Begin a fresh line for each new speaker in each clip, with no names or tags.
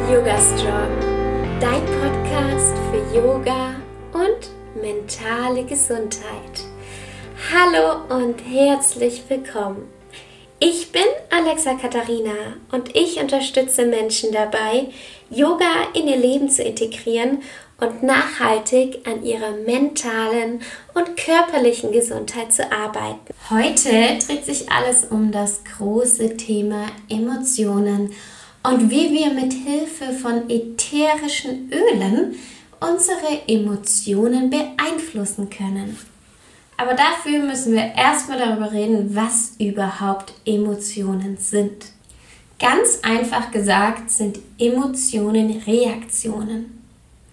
Yoga Strong, dein Podcast für Yoga und mentale Gesundheit. Hallo und herzlich willkommen. Ich bin Alexa Katharina und ich unterstütze Menschen dabei, Yoga in ihr Leben zu integrieren und nachhaltig an ihrer mentalen und körperlichen Gesundheit zu arbeiten. Heute dreht sich alles um das große Thema Emotionen und wie wir mit Hilfe von ätherischen Ölen unsere Emotionen beeinflussen können. Aber dafür müssen wir erstmal darüber reden, was überhaupt Emotionen sind. Ganz einfach gesagt sind Emotionen Reaktionen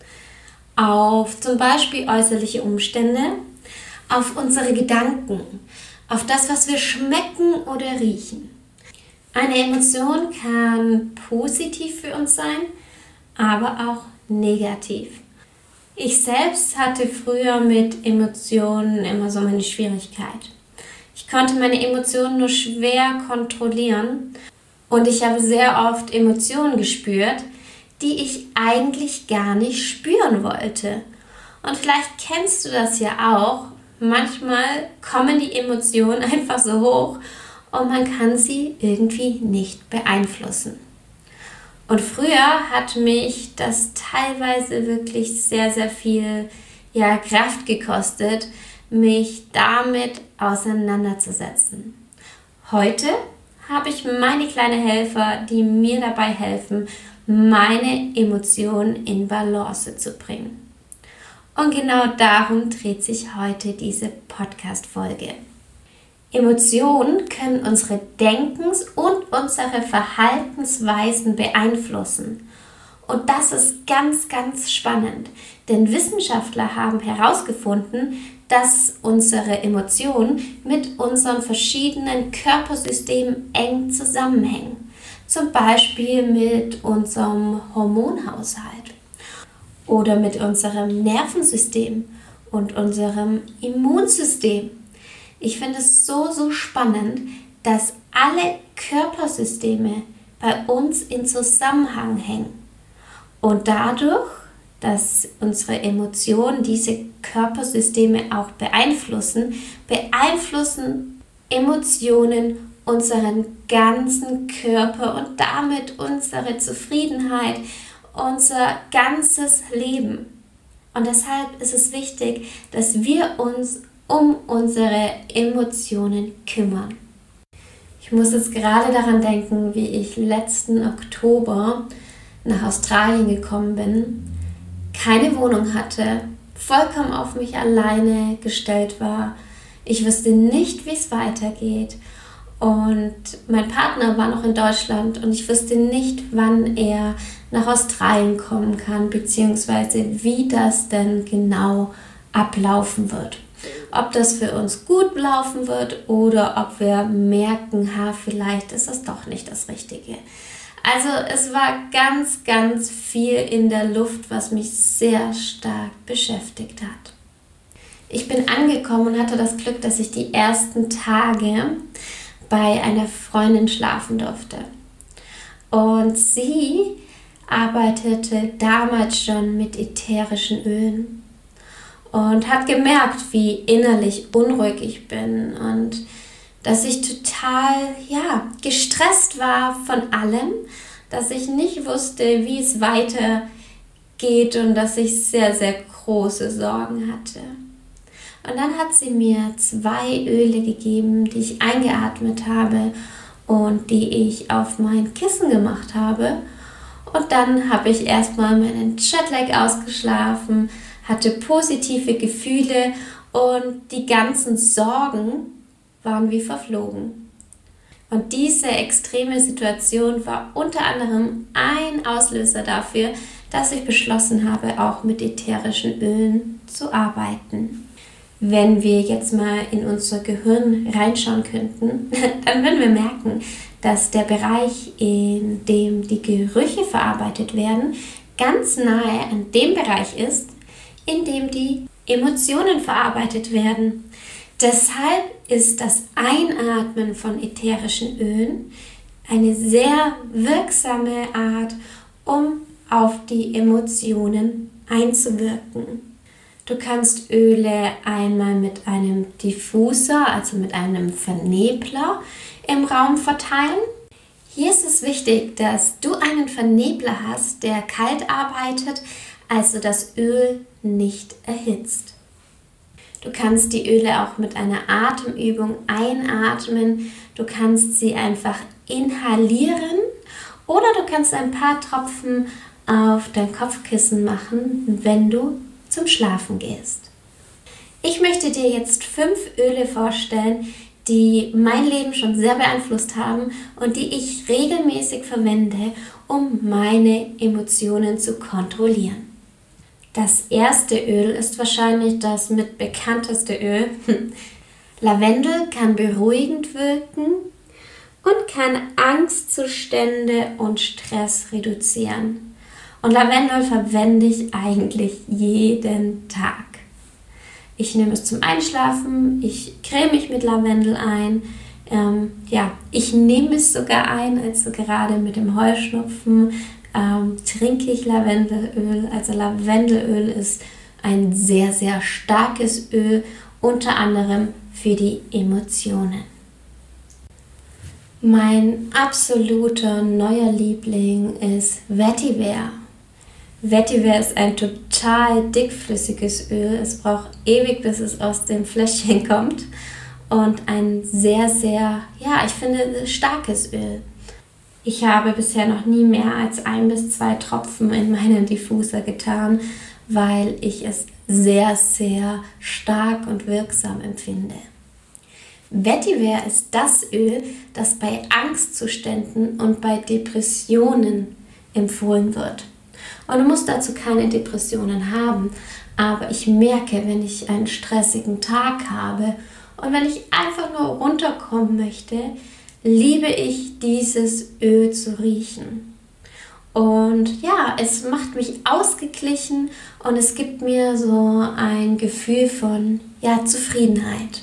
auf zum Beispiel äußerliche Umstände, auf unsere Gedanken, auf das, was wir schmecken oder riechen. Eine Emotion kann positiv für uns sein, aber auch negativ. Ich selbst hatte früher mit Emotionen immer so meine Schwierigkeit. Ich konnte meine Emotionen nur schwer kontrollieren und ich habe sehr oft Emotionen gespürt, die ich eigentlich gar nicht spüren wollte. Und vielleicht kennst du das ja auch. Manchmal kommen die Emotionen einfach so hoch und man kann sie irgendwie nicht beeinflussen. Und früher hat mich das teilweise wirklich sehr, sehr viel Kraft gekostet, mich damit auseinanderzusetzen. Heute habe ich meine kleinen Helfer, die mir dabei helfen, meine Emotionen in Balance zu bringen. Und genau darum dreht sich heute diese Podcast-Folge. Emotionen können unsere Denkens- und unsere Verhaltensweisen beeinflussen. Und das ist ganz, ganz spannend, denn Wissenschaftler haben herausgefunden, dass unsere Emotionen mit unseren verschiedenen Körpersystemen eng zusammenhängen. Zum Beispiel mit unserem Hormonhaushalt oder mit unserem Nervensystem und unserem Immunsystem. Ich finde es so spannend, dass alle Körpersysteme bei uns in Zusammenhang hängen. Und dadurch, dass unsere Emotionen diese Körpersysteme auch beeinflussen Emotionen unseren ganzen Körper und damit unsere Zufriedenheit, unser ganzes Leben. Und deshalb ist es wichtig, dass wir uns um unsere Emotionen kümmern. Ich muss jetzt gerade daran denken, wie ich letzten Oktober nach Australien gekommen bin, keine Wohnung hatte, vollkommen auf mich alleine gestellt war. Ich wusste nicht, wie es weitergeht. Und mein Partner war noch in Deutschland und ich wusste nicht, wann er nach Australien kommen kann, beziehungsweise wie das denn genau ablaufen wird. Ob das für uns gut laufen wird oder ob wir merken, vielleicht ist das doch nicht das Richtige. Also es war ganz, ganz viel in der Luft, was mich sehr stark beschäftigt hat. Ich bin angekommen und hatte das Glück, dass ich die ersten Tage bei einer Freundin schlafen durfte. Und sie arbeitete damals schon mit ätherischen Ölen und hat gemerkt, wie innerlich unruhig ich bin und dass ich total gestresst war von allem, dass ich nicht wusste, wie es weitergeht und dass ich sehr, sehr große Sorgen hatte. Und dann hat sie mir 2 Öle gegeben, die ich eingeatmet habe und die ich auf mein Kissen gemacht habe. Und dann habe ich erstmal meinen Jetlag ausgeschlafen, hatte positive Gefühle und die ganzen Sorgen waren wie verflogen. Und diese extreme Situation war unter anderem ein Auslöser dafür, dass ich beschlossen habe, auch mit ätherischen Ölen zu arbeiten. Wenn wir jetzt mal in unser Gehirn reinschauen könnten, dann würden wir merken, dass der Bereich, in dem die Gerüche verarbeitet werden, ganz nahe an dem Bereich ist, in dem die Emotionen verarbeitet werden. Deshalb ist das Einatmen von ätherischen Ölen eine sehr wirksame Art, um auf die Emotionen einzuwirken. Du kannst Öle einmal mit einem Diffuser, also mit einem Vernebler im Raum verteilen. Hier ist es wichtig, dass du einen Vernebler hast, der kalt arbeitet, also das Öl nicht erhitzt. Du kannst die Öle auch mit einer Atemübung einatmen. Du kannst sie einfach inhalieren oder du kannst ein paar Tropfen auf dein Kopfkissen machen, wenn du zum Schlafen gehst. Ich möchte dir jetzt 5 Öle vorstellen, die mein Leben schon sehr beeinflusst haben und die ich regelmäßig verwende, um meine Emotionen zu kontrollieren. Das erste Öl ist wahrscheinlich das mit bekannteste Öl. Lavendel kann beruhigend wirken und kann Angstzustände und Stress reduzieren. Und Lavendel verwende ich eigentlich jeden Tag. Ich nehme es zum Einschlafen, ich creme mich mit Lavendel ein. Ich nehme es sogar ein, also gerade mit dem Heuschnupfen trinke ich Lavendelöl. Also Lavendelöl ist ein sehr, sehr starkes Öl, unter anderem für die Emotionen. Mein absoluter neuer Liebling ist Vetiver. Vetiver ist ein total dickflüssiges Öl. Es braucht ewig, bis es aus dem Fläschchen kommt. Und ein sehr, sehr, ich finde, starkes Öl. Ich habe bisher noch nie mehr als 1 bis 2 Tropfen in meinen Diffuser getan, weil ich es sehr, sehr stark und wirksam empfinde. Vetiver ist das Öl, das bei Angstzuständen und bei Depressionen empfohlen wird. Und du musst dazu keine Depressionen haben, aber ich merke, wenn ich einen stressigen Tag habe und wenn ich einfach nur runterkommen möchte, liebe ich dieses Öl zu riechen. Und es macht mich ausgeglichen und es gibt mir so ein Gefühl von Zufriedenheit.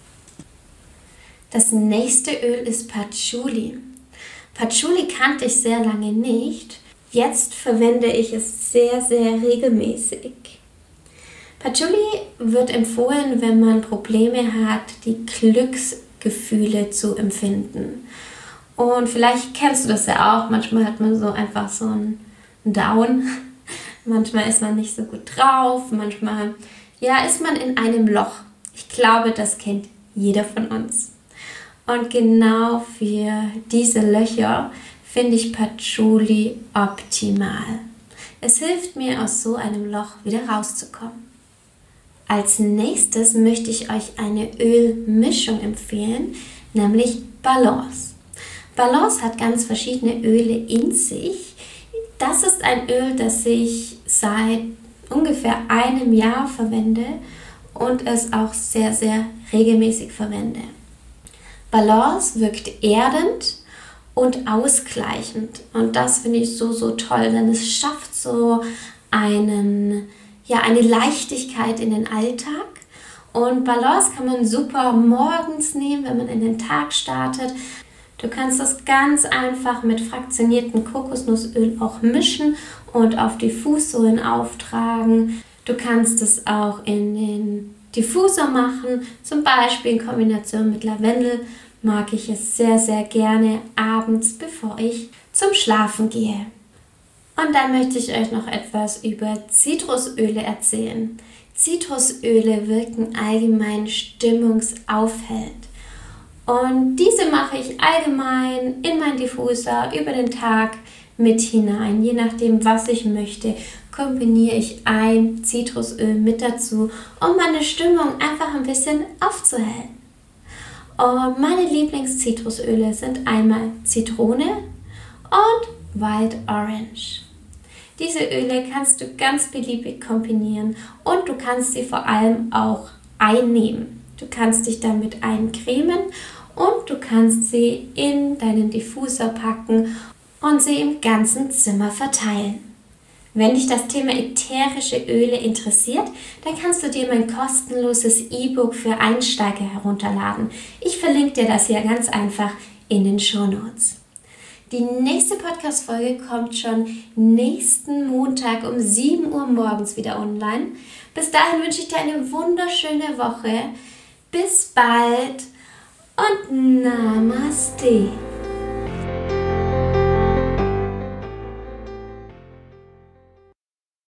Das nächste Öl ist Patchouli. Patchouli kannte ich sehr lange nicht. Jetzt verwende ich es sehr, sehr regelmäßig. Patchouli wird empfohlen, wenn man Probleme hat, die Glücksgefühle zu empfinden. Und vielleicht kennst du das ja auch. Manchmal hat man so einfach so einen Down. Manchmal ist man nicht so gut drauf. Manchmal ist man in einem Loch. Ich glaube, das kennt jeder von uns. Und genau für diese Löcher finde ich Patchouli optimal. Es hilft mir, aus so einem Loch wieder rauszukommen. Als nächstes möchte ich euch eine Ölmischung empfehlen, nämlich Balance. Balance hat ganz verschiedene Öle in sich. Das ist ein Öl, das ich seit ungefähr 1 Jahr verwende und es auch sehr, sehr regelmäßig verwende. Balance wirkt erdend und ausgleichend und das finde ich so, so toll, denn es schafft so eine Leichtigkeit in den Alltag. Und Balance kann man super morgens nehmen, wenn man in den Tag startet. Du kannst das ganz einfach mit fraktioniertem Kokosnussöl auch mischen und auf Diffussohlen auftragen. Du kannst es auch in den Diffusor machen, zum Beispiel in Kombination mit Lavendel. Mag ich es sehr, sehr gerne abends, bevor ich zum Schlafen gehe. Und dann möchte ich euch noch etwas über Zitrusöle erzählen. Zitrusöle wirken allgemein stimmungsaufhellend. Und diese mache ich allgemein in meinen Diffuser über den Tag mit hinein. Je nachdem, was ich möchte, kombiniere ich ein Zitrusöl mit dazu, um meine Stimmung einfach ein bisschen aufzuhellen. Und meine Lieblings-Zitrusöle sind einmal Zitrone und Wild Orange. Diese Öle kannst du ganz beliebig kombinieren und du kannst sie vor allem auch einnehmen. Du kannst dich damit eincremen und du kannst sie in deinen Diffuser packen und sie im ganzen Zimmer verteilen. Wenn dich das Thema ätherische Öle interessiert, dann kannst du dir mein kostenloses E-Book für Einsteiger herunterladen. Ich verlinke dir das hier ganz einfach in den Shownotes. Die nächste Podcast-Folge kommt schon nächsten Montag um 7 Uhr morgens wieder online. Bis dahin wünsche ich dir eine wunderschöne Woche. Bis bald und Namaste.